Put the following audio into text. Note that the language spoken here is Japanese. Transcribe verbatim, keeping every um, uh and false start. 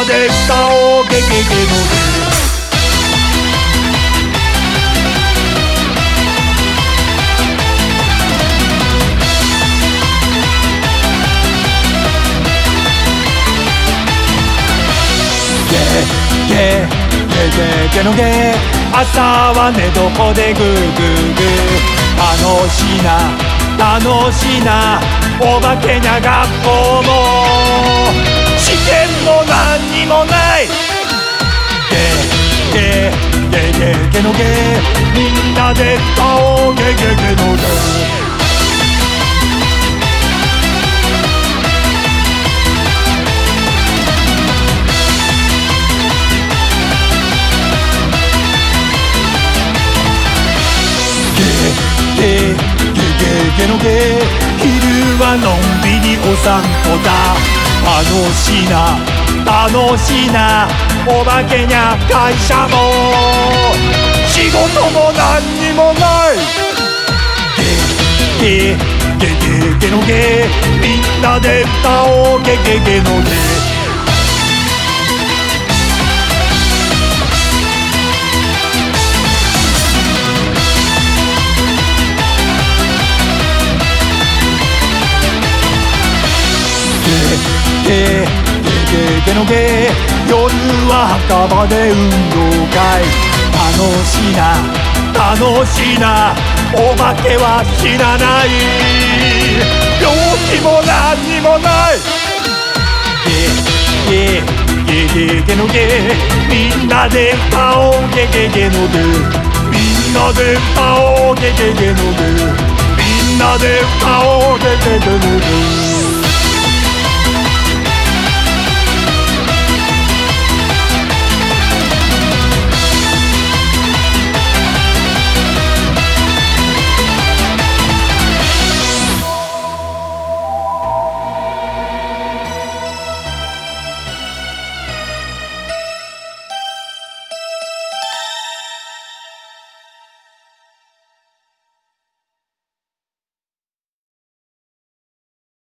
で歌おうゲゲゲのゲ。ゲゲゲゲのゲ、朝は寝床でグーグーグー。楽しいな楽しいなお化けにゃ学校も試験も何にもない。ゲゲゲゲゲのゲ、みんなで歌おうゲゲゲのゲ。ゲゲゲのゲ、昼はのんびりお散歩だ。楽しいな楽しいなお化けにゃ会社も仕事も何にもない。ゲゲゲゲゲのゲ、みんなで歌おうゲゲゲのゲ。ゲゲゲゲのゲ、夜は墓場で運動会。楽しいな楽しいなお化けは死なない。病気も何にもない。ゲゲゲゲゲのゲ、みんなで歌おうゲゲゲのゲ。みんなで歌おうゲゲゲのゲ。みんなで歌おうゲゲゲのゲ。